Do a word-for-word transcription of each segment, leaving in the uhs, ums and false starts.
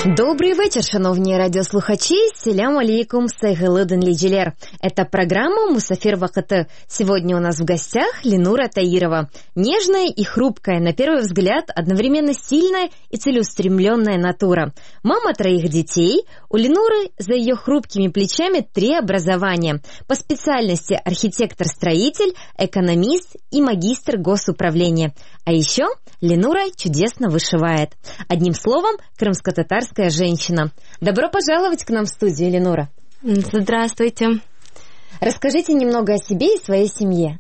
Добрий вечір, шановні радіослухачі. Селям алейкум, сайгылыдын лиджелер. Это программа «Мусафир вакыты». Сегодня у нас в гостях Ленура Таирова. Нежная и хрупкая, на первый взгляд, одновременно сильная и целеустремленная натура. Мама троих детей. У Ленуры за ее хрупкими плечами три образования. По специальности архитектор-строитель, экономист и магистр госуправления. А еще Ленура чудесно вышивает. Одним словом, крымско-татарская женщина. Добро пожаловать к нам в студию, Ленура. Здравствуйте. Расскажите немного о себе и своей семье.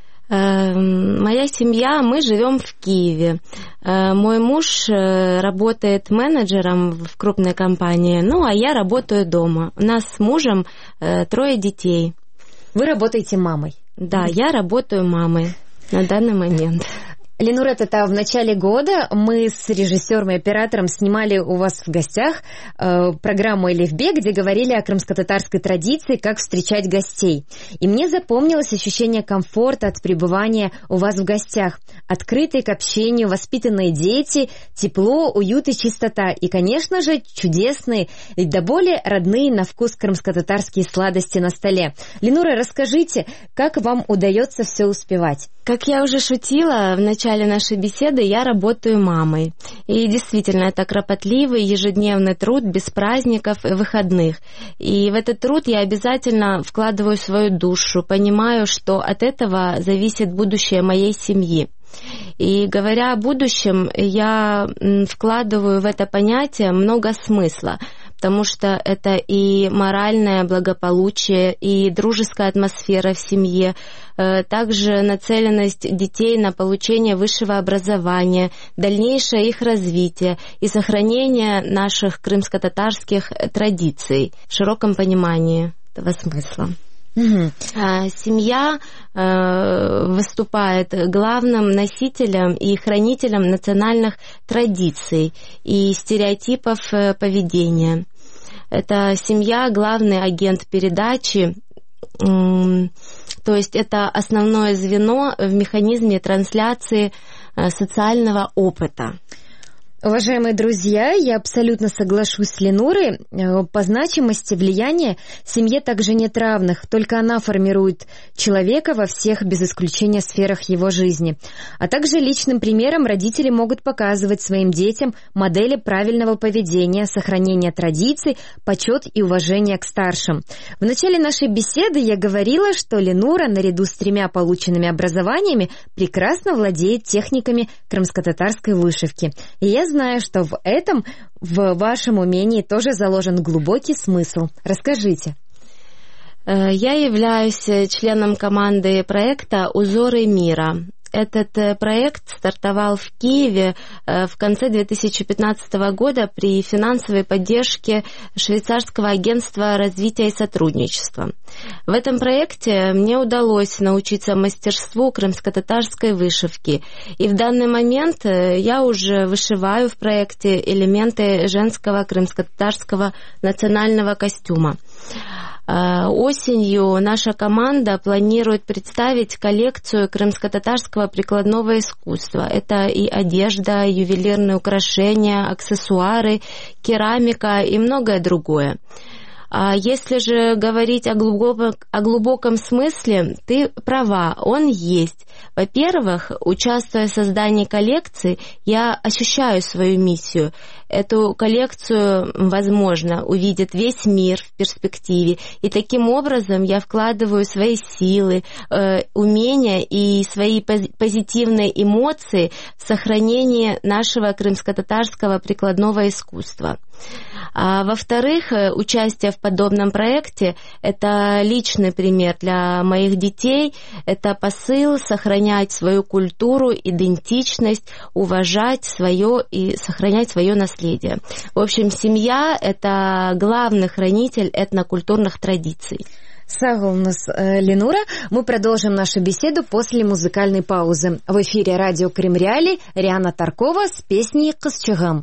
Моя семья, мы живем в Киеве. Мой муж работает менеджером в крупной компании, ну а я работаю дома. У нас с мужем трое детей. Вы работаете мамой? Да, я работаю мамой на данный момент. Ленура, это в начале года мы с режиссером и оператором снимали у вас в гостях э, программу «Элифбе», где говорили о крымско-татарской традиции, как встречать гостей. И мне запомнилось ощущение комфорта от пребывания у вас в гостях. Открытые к общению, воспитанные дети, тепло, уют и чистота. И, конечно же, чудесные и до боли родные на вкус крымско-татарские сладости на столе. Ленура, расскажите, как вам удается все успевать? Как я уже шутила в начале нашей беседы, я работаю мамой. И действительно, это кропотливый ежедневный труд без праздников и выходных. И в этот труд я обязательно вкладываю свою душу, понимаю, что от этого зависит будущее моей семьи. И говоря о будущем, я вкладываю в это понятие много смысла, потому что это и моральное благополучие, и дружеская атмосфера в семье, также нацеленность детей на получение высшего образования, дальнейшее их развитие и сохранение наших крымско-татарских традиций в широком понимании этого смысла. Угу. Семья э, выступает главным носителем и хранителем национальных традиций и стереотипов поведения. Это семья — главный агент передачи, э, то есть это основное звено в механизме трансляции э, социального опыта. Уважаемые друзья, я абсолютно соглашусь с Ленурой. По значимости влияния семье также нет равных, только она формирует человека во всех, без исключения, сферах его жизни. А также личным примером родители могут показывать своим детям модели правильного поведения, сохранения традиций, почет и уважение к старшим. В начале нашей беседы я говорила, что Ленура, наряду с тремя полученными образованиями, прекрасно владеет техниками крымско-татарской вышивки. И я знаю, что в этом, в вашем умении тоже заложен глубокий смысл. Расскажите. Я являюсь членом команды проекта «Узоры мира». Этот проект стартовал в Киеве в конце две тысячи пятнадцатого года при финансовой поддержке швейцарского агентства развития и сотрудничества. В этом проекте мне удалось научиться мастерству крымско-татарской вышивки, и в данный момент я уже вышиваю в проекте элементы женского крымско-татарского национального костюма. Осенью наша команда планирует представить коллекцию крымско-татарского прикладного искусства. Это и одежда, ювелирные украшения, аксессуары, керамика и многое другое. А если же говорить о глубоком, о глубоком смысле, ты права, он есть. Во-первых, участвуя в создании коллекции, я ощущаю свою миссию. Эту коллекцию, возможно, увидит весь мир в перспективе. И таким образом я вкладываю свои силы, э, умения и свои позитивные эмоции в сохранение нашего крымско-татарского прикладного искусства. А во-вторых, участие в подобном проекте – это личный пример для моих детей, это посыл сохранять свою культуру, идентичность, уважать свое и сохранять свое наследие. В общем, семья – это главный хранитель этнокультурных традиций. Сагулнус Ленура. Мы продолжим нашу беседу после музыкальной паузы. В эфире радио Крым Реалии Риана Таркова с песней «Кызчыгым».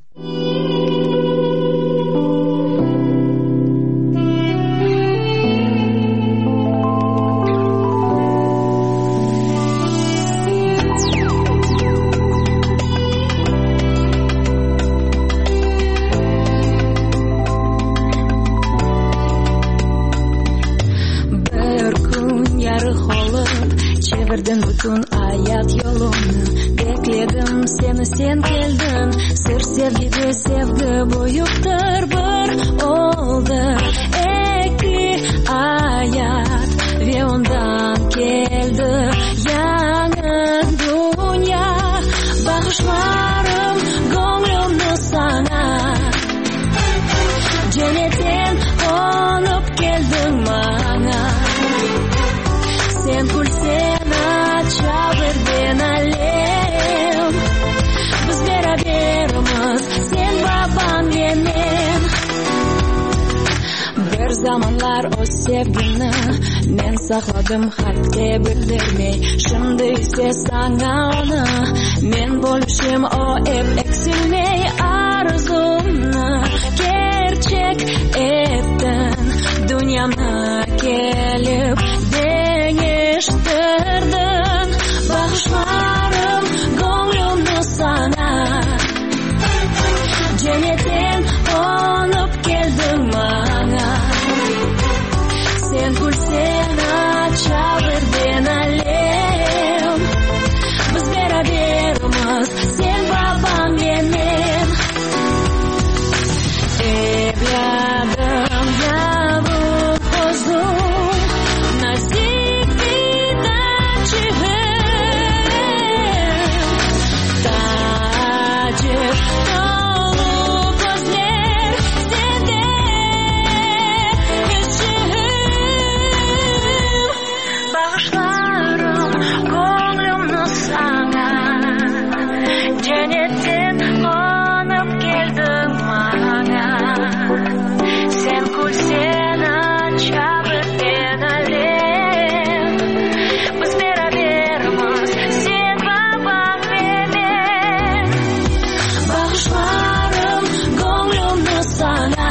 olsun hayat yolunu. Bekledim seni, sen geldin. Sır sevgide sevgi boyuptur bir oldu. Eki hayat ve ondan geldi yanı dünya. Bakışlarım gönlümü sana. Cennetten konup geldin bana. Sen kulsen açabır ben alem. Biz beraberimiz, sen babam benim. Bir zamanlar o sevgini men sakladım halkka bildirmey. Şimdi ise sana onu men bo'lishim o hep eksilmey. Arzumni gerçek ettin, dünyamni kelib değiştirdin. Bakışlarım gönlümü sana. Cennetten konup geldin bana. Sen kulsen açabır ben alem. Biz beraberimiz, sen babam benim. Evladım yavrum kuzum, nasibiden çıhım. Tacı dolu gözler sende hüsnüm. Bağışlarım gönlümü sana. Cennetten konup geldin bana. Sen kulsen açabır ben alem. Biz beraberimiz, sen babam benim. Bağışlarım gönlümü sana.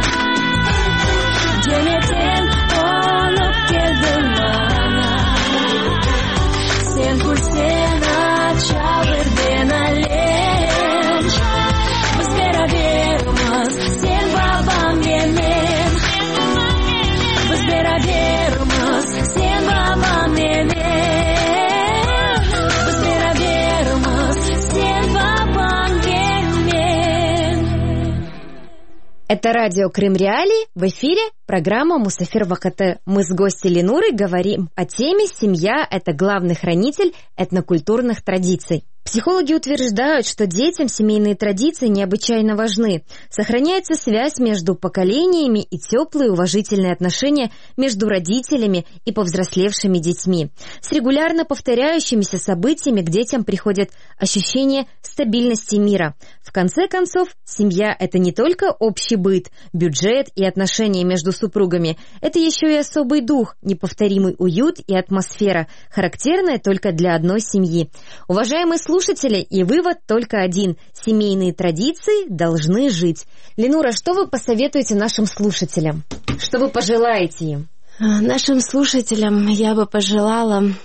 Cennetten konup geldin bana. Sen kulsen açabır ben alem. Biz beraberimiz, sen babam benim. Biz beraberimiz, sen babam benim. Biz beraberimiz, sen babam benim. Это радио Крым Реалии. В эфире программа Мусафир Вакыты. Мы с гостью Ленурой говорим о теме «Семья – это главный хранитель этнокультурных традиций». Психологи утверждают, что детям семейные традиции необычайно важны. Сохраняется связь между поколениями и теплые уважительные отношения между родителями и повзрослевшими детьми. С регулярно повторяющимися событиями к детям приходит ощущение стабильности мира. В конце концов, семья – это не только общий быт, бюджет и отношения между супругами. Это еще и особый дух, неповторимый уют и атмосфера, характерная только для одной семьи. Уважаемые слушатели, Слушатели, и вывод только один. Семейные традиции должны жить. Ленура, что вы посоветуете нашим слушателям? Что вы пожелаете им? Нашим слушателям я бы пожелала э,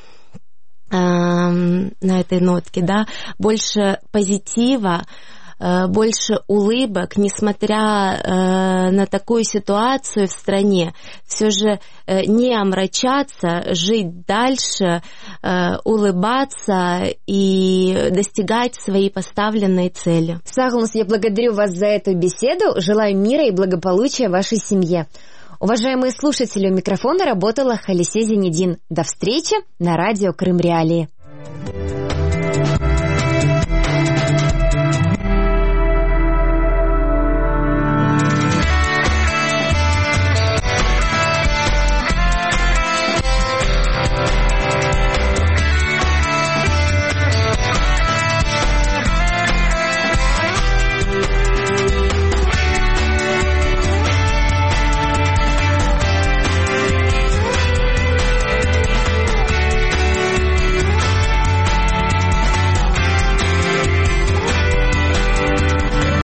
на этой нотке, да, больше позитива, больше улыбок, несмотря э, на такую ситуацию в стране, все же э, не омрачаться, жить дальше, э, улыбаться и достигать своей поставленной цели. Сагунус, я благодарю вас за эту беседу, желаю мира и благополучия вашей семье. Уважаемые слушатели, у микрофона работала Халисе Зенедин. До встречи на радио Крым Реалии.